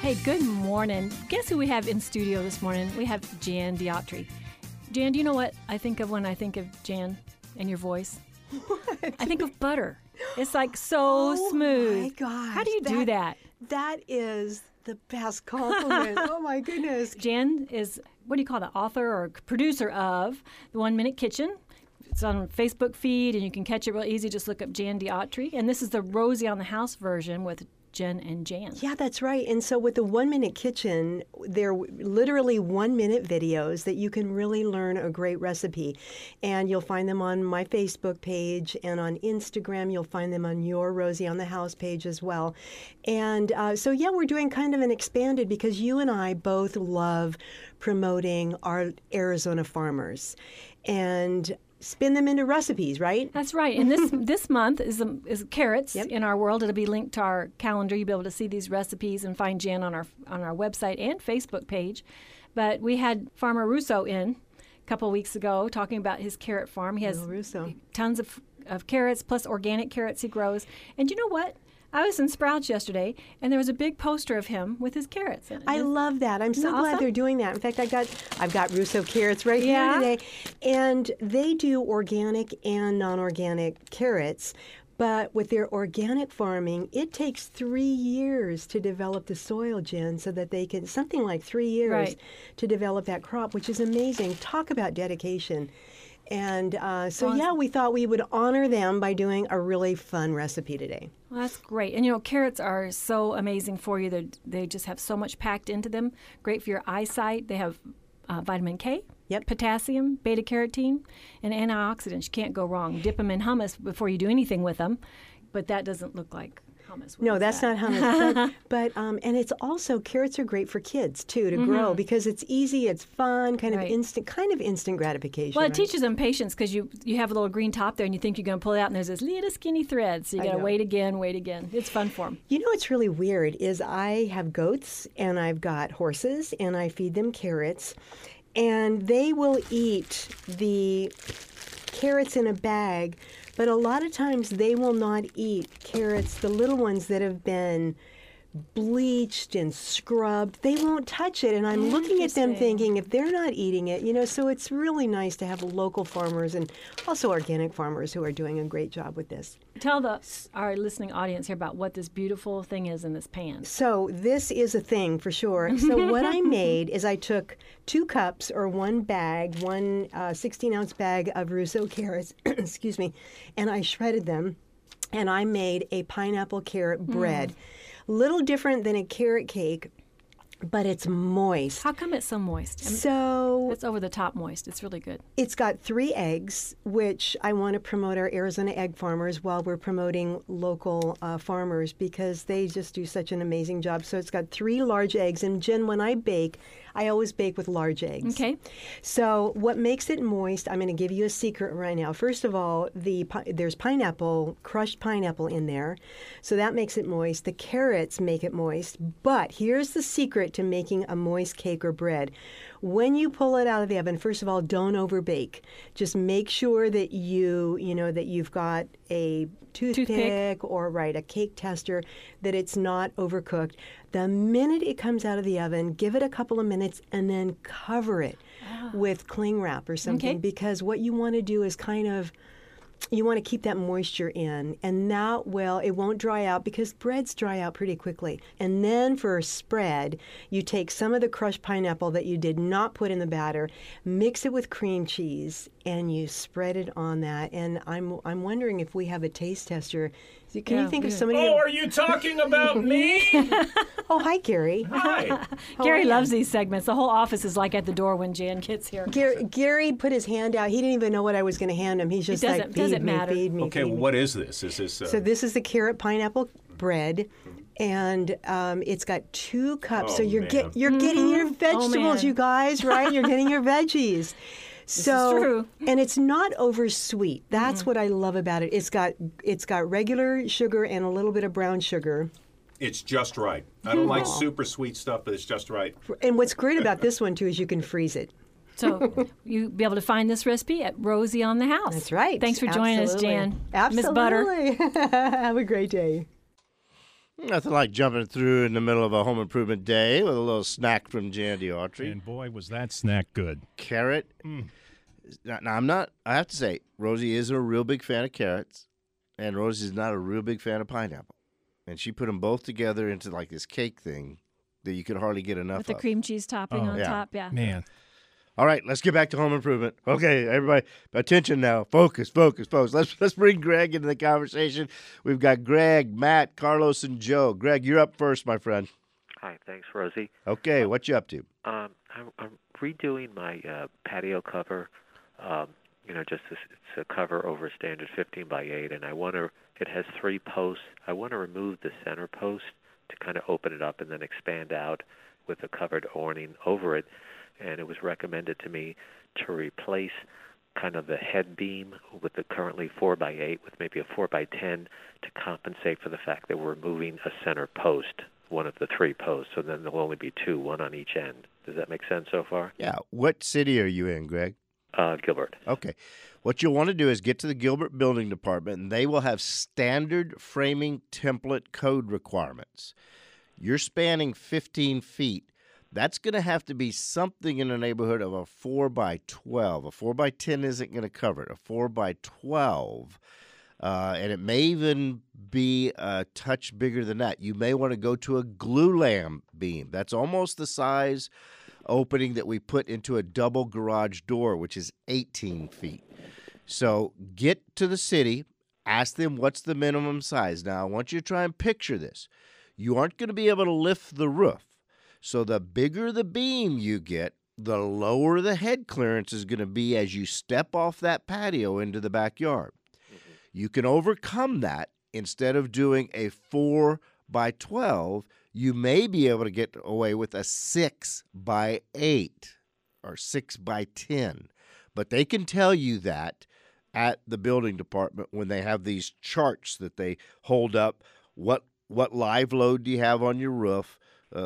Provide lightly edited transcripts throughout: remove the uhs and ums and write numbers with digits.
Hey, good morning. Guess who we have in studio this morning? We have Jan Diotri. Jan, do you know what I think of when I think of Jan and your voice? What? I think of butter. It's like so smooth. Oh my gosh. How do you do that? That is the best compliment. Oh my goodness. Jan is, what do you call that, author or producer of The 1 Minute Kitchen. It's on Facebook feed, and you can catch it real easy. Just look up Jan Diotri. And this is the Rosie on the House version with Jen and Jan. Yeah, that's right. And so with the 1 Minute Kitchen, they're literally 1 minute videos that you can really learn a great recipe. And you'll find them on my Facebook page and on Instagram. You'll find them on your Rosie on the House page as well. And so, yeah, we're doing kind of an expanded because you and I both love promoting our Arizona farmers and spin them into recipes, right? That's right. And this month is carrots. Yep. In our world. It'll be linked to our calendar. You'll be able to see these recipes and find Jan on our website and Facebook page. But we had Farmer Russo in a couple of weeks ago talking about his carrot farm. He has Russo. tons of carrots plus organic carrots he grows. And you know what? I was in Sprouts yesterday, and there was a big poster of him with his carrots. I love that. I'm so glad they're doing that. In fact, I've got Russo carrots right here today, and they do organic and non-organic carrots. But with their organic farming, it takes 3 years to develop the soil, Jen, so that they can, something like 3 years to develop that crop, which is amazing. Talk about dedication. And we thought we would honor them by doing a really fun recipe today. Well, that's great. And, you know, carrots are so amazing for you. They just have so much packed into them. Great for your eyesight. They have vitamin K, potassium, beta-carotene, and antioxidants. You can't go wrong. Dip them in hummus before you do anything with them. But that doesn't look like hummus. No, that's not hummus. but and it's also, carrots are great for kids, too, to grow because it's easy, it's fun, kind of instant gratification. Well, it teaches them patience because you have a little green top there and you think you're going to pull it out and there's this little skinny thread. So you got to wait again. It's fun for them. You know what's really weird is I have goats and I've got horses and I feed them carrots and they will eat the carrots in a bag. But a lot of times they will not eat carrots, the little ones that have been bleached and scrubbed. They won't touch it. And I'm looking at them thinking, if they're not eating it, so it's really nice to have local farmers and also organic farmers who are doing a great job with this. Tell our listening audience here about what this beautiful thing is in this pan. So this is a thing for sure. So what I made is I took 2 cups or one 16-ounce bag of Russo carrots, excuse me, and I shredded them, and I made a pineapple carrot bread. Little different than a carrot cake, but it's moist. How come it's so moist? So it's over the top moist. It's really good. It's got 3 eggs, which I want to promote our Arizona egg farmers while we're promoting local farmers because they just do such an amazing job. So it's got 3 large eggs. And Jen, when I bake, I always bake with large eggs. Okay. So what makes it moist, I'm going to give you a secret right now. First of all, there's pineapple, crushed pineapple in there. So that makes it moist. The carrots make it moist. But here's the secret to making a moist cake or bread. When you pull it out of the oven, first of all, don't overbake. Just make sure that you've got a toothpick or a cake tester, that it's not overcooked. The minute it comes out of the oven, give it a couple of minutes and then cover it with cling wrap or something because what you want to do is you want to keep that moisture in, and that it won't dry out because breads dry out pretty quickly. And then for a spread, you take some of the crushed pineapple that you did not put in the batter, mix it with cream cheese, and you spread it on that. And I'm wondering if we have a taste tester. Can you think of somebody? Oh, are you talking about me? Oh, hi, Gary. Hi. Gary loves these segments. The whole office is like at the door when Jan gets here. Gary put his hand out. He didn't even know what I was going to hand him. He's just like, feed me. Okay, well, what is this? Is this? So this is the carrot pineapple bread. And it's got 2 cups. So you're getting your vegetables, you guys, right? You're getting your veggies. This is true. And it's not over sweet. That's what I love about it. It's got regular sugar and a little bit of brown sugar. It's just right. I don't like super sweet stuff, but it's just right. And what's great about this one too is you can freeze it. So you'll be able to find this recipe at Rosie on the House. That's right. Thanks for joining us, Jan. Absolutely. Miss Butter. Have a great day. Nothing like jumping through in the middle of a home improvement day with a little snack from Jandy Autry. And boy, was that snack good. Carrot. Now, I have to say, Rosie is a real big fan of carrots, and Rosie's not a real big fan of pineapple. And she put them both together into like this cake thing that you could hardly get enough With the of. cream cheese topping on top, yeah. Man. All right, let's get back to home improvement. Okay, everybody, attention now. Focus. Let's bring Greg into the conversation. We've got Greg, Matt, Carlos, and Joe. Greg, you're up first, my friend. Hi, thanks, Rosie. Okay, what you up to? I'm redoing my patio cover. Just it's a cover over a standard 15 by 8, and it has 3 posts. I want to remove the center post to kind of open it up and then expand out with a covered awning over it. And it was recommended to me to replace kind of the head beam with the currently 4 by 8 with maybe a 4 by 10 to compensate for the fact that we're moving a center post, one of the 3 posts, so then there'll only be 2, one on each end. Does that make sense so far? Yeah. What city are you in, Greg? Gilbert. Okay. What you'll want to do is get to the Gilbert Building Department, and they will have standard framing template code requirements. You're spanning 15 feet. That's going to have to be something in the neighborhood of a 4 by 12. A 4 by 10 isn't going to cover it. A 4 by 12, and it may even be a touch bigger than that. You may want to go to a glue-lam beam. That's almost the size opening that we put into a double garage door, which is 18 feet. So get to the city, ask them what's the minimum size. Now, I want you to try and picture this. You aren't going to be able to lift the roof. So the bigger the beam you get, the lower the head clearance is going to be as you step off that patio into the backyard. Mm-hmm. You can overcome that. Instead of doing a 4 by 12, you may be able to get away with a 6 by 8 or 6 by 10. But they can tell you that at the building department when they have these charts that they hold up. What live load do you have on your roof?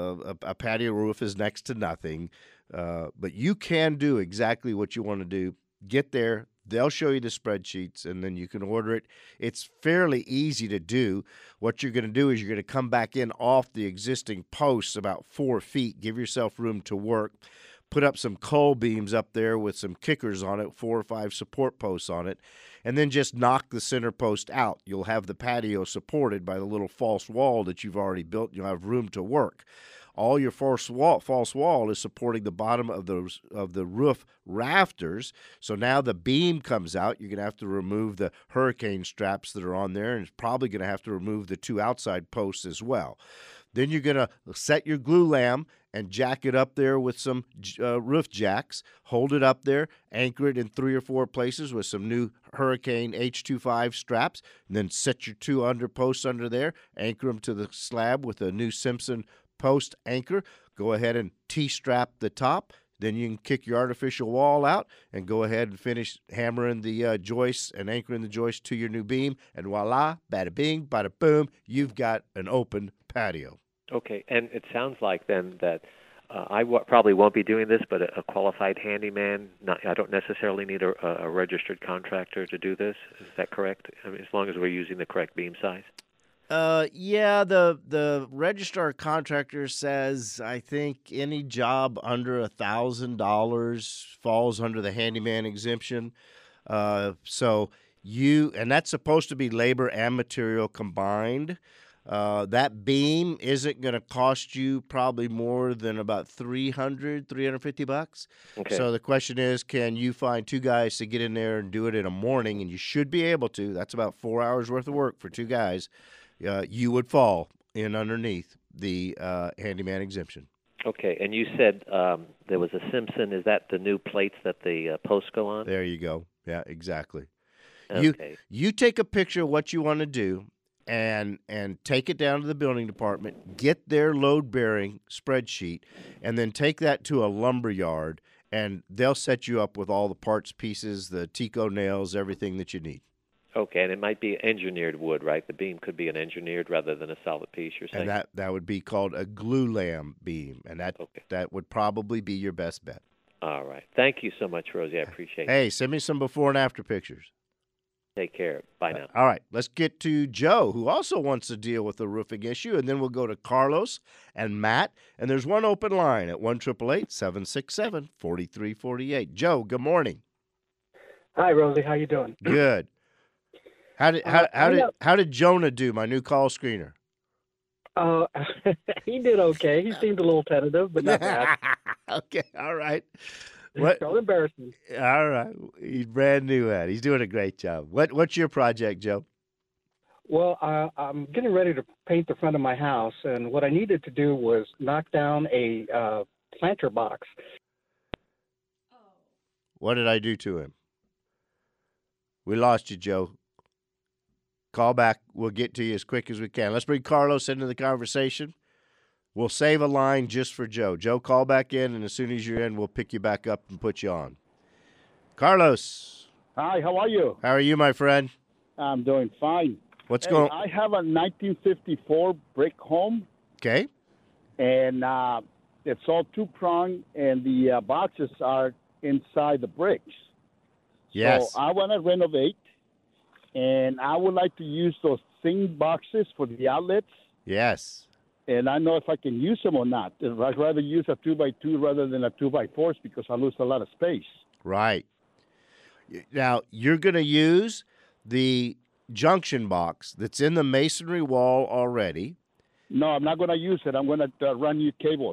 A patio roof is next to nothing, but you can do exactly what you want to do. Get there. They'll show you the spreadsheets, and then you can order it. It's fairly easy to do. What you're going to do is you're going to come back in off the existing posts about 4 feet. Give yourself room to work. Put up some coal beams up there with some kickers on it, 4 or 5 support posts on it, and then just knock the center post out. You'll have the patio supported by the little false wall that you've already built. You'll have room to work. All your false wall is supporting the bottom of the roof rafters. So now the beam comes out. You're going to have to remove the hurricane straps that are on there, and it's probably going to have to remove the 2 outside posts as well. Then you're going to set your glue lam and jack it up there with some roof jacks. Hold it up there, anchor it in 3 or 4 places with some new Hurricane H25 straps, and then set your 2 under posts under there, anchor them to the slab with a new Simpson post anchor. Go ahead and T-strap the top. Then you can kick your artificial wall out and go ahead and finish hammering the joists and anchoring the joists to your new beam. And voila, bada bing, bada boom, you've got an open patio. Okay, and it sounds like then that I probably won't be doing this, but a qualified handyman, I don't necessarily need a registered contractor to do this. Is that correct? I mean, as long as we're using the correct beam size? Yeah, the registrar contractor says I think any job under $1,000 falls under the handyman exemption. So and that's supposed to be labor and material combined. That beam isn't going to cost you probably more than about $350. Okay. So the question is, can you find 2 guys to get in there and do it in a morning? And you should be able to. That's about 4 hours worth of work for 2 guys. You would fall in underneath the handyman exemption. Okay, and you said there was a Simpson. Is that the new plates that the posts go on? There you go. Yeah, exactly. Okay. You take a picture of what you want to do and take it down to the building department, get their load-bearing spreadsheet, and then take that to a lumber yard, and they'll set you up with all the parts, pieces, the Tico nails, everything that you need. Okay, and it might be engineered wood, right? The beam could be an engineered rather than a solid piece, you're saying? And that would be called a glue lam beam, and that would probably be your best bet. All right. Thank you so much, Rosie. I appreciate it. Hey, send me some before and after pictures. Take care. Bye now. All right, let's get to Joe, who also wants to deal with the roofing issue, and then we'll go to Carlos and Matt. And there's one open line at 1-888-767-4348. Joe, good morning. Hi, Rosie. How you doing? Good. How did Jonah do, my new call screener? He did okay. He seemed a little tentative, but not bad. Okay, all right. Don't embarrass me. All right, he's brand new at it. He's doing a great job. What's your project, Joe? Well, I'm getting ready to paint the front of my house, and what I needed to do was knock down a planter box. What did I do to him? We lost you, Joe. Call back. We'll get to you as quick as we can. Let's bring Carlos into the conversation. We'll save a line just for Joe. Joe, call back in, and as soon as you're in, we'll pick you back up and put you on. Carlos. Hi, how are you? How are you, my friend? I'm doing fine. What's going on? I have a 1954 brick home. Okay. And it's all two-pronged, and the boxes are inside the bricks. Yes. So I want to renovate, and I would like to use those thin boxes for the outlets. Yes. And I know if I can use them or not. I'd rather use a 2x2 rather than a 2x4 because I lose a lot of space. Right. Now, you're going to use the junction box that's in the masonry wall already. No, I'm not going to use it. I'm going to run you cables.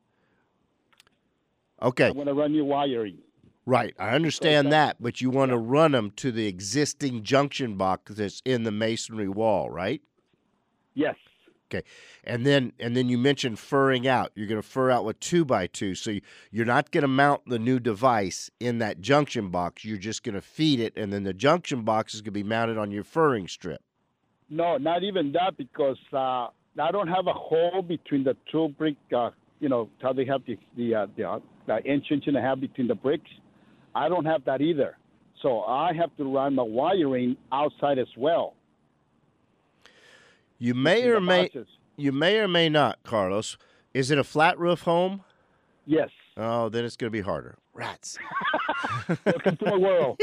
Okay. I'm going to run you wiring. Right. I understand that, but you want to run them to the existing junction box that's in the masonry wall, right? Yes. Okay, and then you mentioned furring out. You're going to fur out with 2x2, so you're not going to mount the new device in that junction box. You're just going to feed it, and then the junction box is going to be mounted on your furring strip. No, not even that, because I don't have a hole between the two brick. How they have the inch and a half between the bricks. I don't have that either, so I have to run the wiring outside as well. You may or may not, Carlos. Is it a flat roof home? Yes. Oh, then it's going to be harder. Rats. Welcome to my world.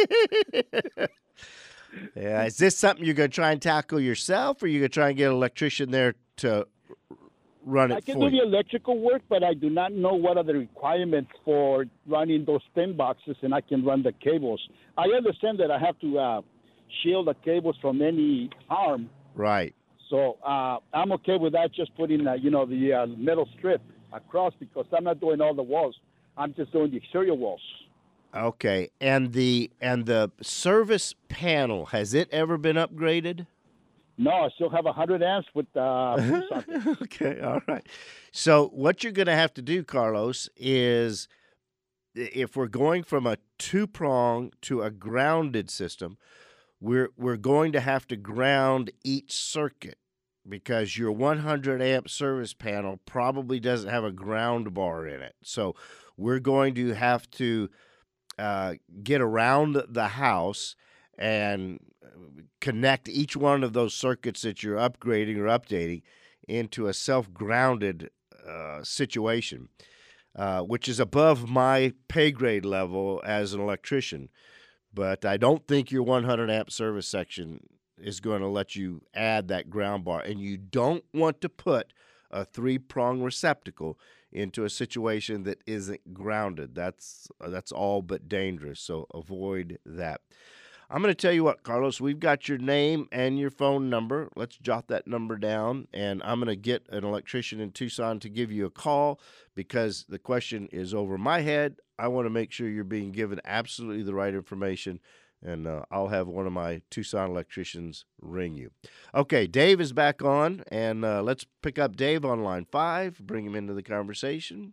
Yeah, is this something you're going to try and tackle yourself, or you're going to try and get an electrician there to run it for you? I can do the electrical work, but I do not know what are the requirements for running those thin boxes, and I can run the cables. I understand that I have to shield the cables from any harm. Right. So I'm okay with that, just putting, the metal strip across, because I'm not doing all the walls. I'm just doing the exterior walls. Okay. And the service panel, has it ever been upgraded? No, I still have 100 amps with Okay, all right. So what you're going to have to do, Carlos, is if we're going from a two-prong to a grounded system, we're going to have to ground each circuit, because your 100 amp service panel probably doesn't have a ground bar in it. So we're going to have to get around the house and connect each one of those circuits that you're upgrading or updating into a self-grounded situation, which is above my pay grade level as an electrician. But I don't think your 100 amp service section is going to let you add that ground bar. And you don't want to put a three-prong receptacle into a situation that isn't grounded. That's all but dangerous, so avoid that. I'm going to tell you what, Carlos, we've got your name and your phone number. Let's jot that number down, and I'm going to get an electrician in Tucson to give you a call, because the question is over my head. I want to make sure you're being given absolutely the right information, and I'll have one of my Tucson electricians ring you. Okay, Dave is back on, and let's pick up Dave on line 5, bring him into the conversation.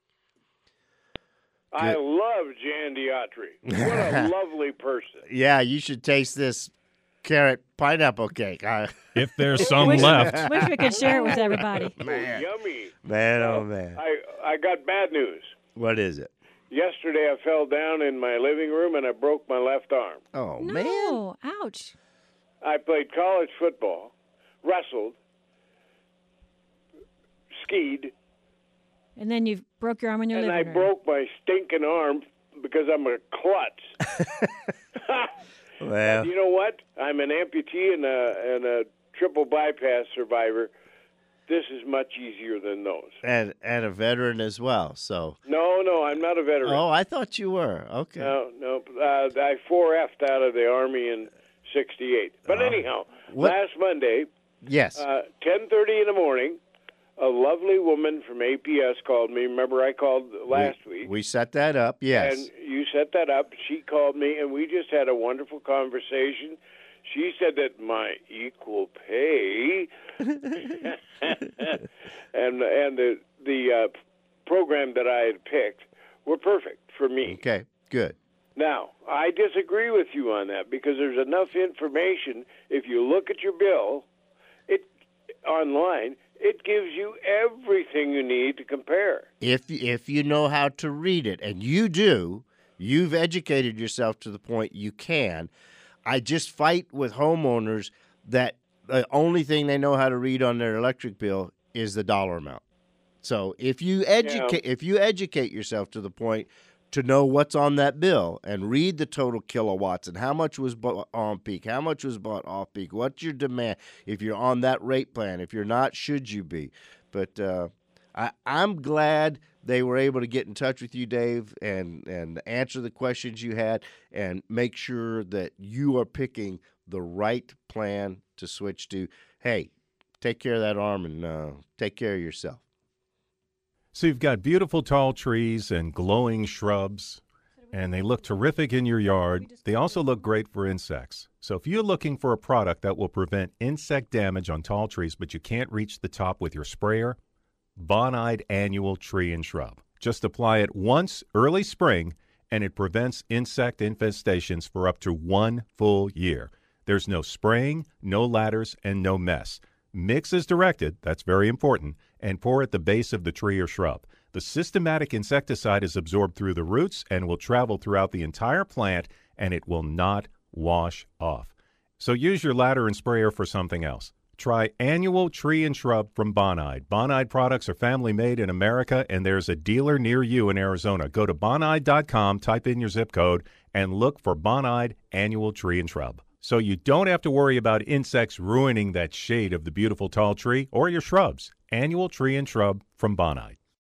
Good. I love Jan Diatri. What a lovely person. Yeah, you should taste this carrot pineapple cake. If there's some left. Wish we could share it with everybody. Man. Yummy. Man, oh man. I got bad news. What is it? Yesterday I fell down in my living room and I broke my left arm. Oh, No, man. ouch. I played college football, wrestled, skied, And then you broke your arm in your and living I room. broke my stinking arm because I'm a klutz. Well, You know what? I'm an amputee and a triple bypass survivor. This is much easier than those. and a veteran as well. So. No, I'm not a veteran. Oh, I thought you were. Okay. No. I 4F'd out of the Army in '68. But anyhow, last Monday, Yes. 10:30 in the morning, a lovely woman from APS called me. Remember, I called last week. We set that up. Yes. And you set that up. She called me, and we just had a wonderful conversation. She said that my equal pay and the program that I had picked were perfect for me. Okay. Good. Now, I disagree with you on that because there's enough information. If you look at your bill, online, it gives you everything you need to compare. If you know how to read it, and you do, you've educated yourself to the point you can. I just fight with homeowners that the only thing they know how to read on their electric bill is the dollar amount. So if you educate yourself to the point to know what's on that bill and read the total kilowatts and how much was bought on peak, how much was bought off peak, what's your demand, if you're on that rate plan, if you're not, should you be? But I'm glad they were able to get in touch with you, Dave, and answer the questions you had and make sure that you are picking the right plan to switch to. Hey, take care of that arm and take care of yourself. So you've got beautiful tall trees and glowing shrubs, and they look terrific in your yard. They also look great for insects. So if you're looking for a product that will prevent insect damage on tall trees, but you can't reach the top with your sprayer, Bonide Annual Tree and Shrub. Just apply it once early spring, and it prevents insect infestations for up to 1 full year. There's no spraying, no ladders, and no mess. Mix as directed, that's very important, and pour at the base of the tree or shrub. The systematic insecticide is absorbed through the roots and will travel throughout the entire plant, and it will not wash off. So use your ladder and sprayer for something else. Try Annual Tree and Shrub from Bonide. Bonide products are family made in America, and there's a dealer near you in Arizona. Go to bonide.com, type in your zip code, and look for Bonide Annual Tree and Shrub. So you don't have to worry about insects ruining that shade of the beautiful tall tree or your shrubs. Annual Tree and Shrub from Bonide.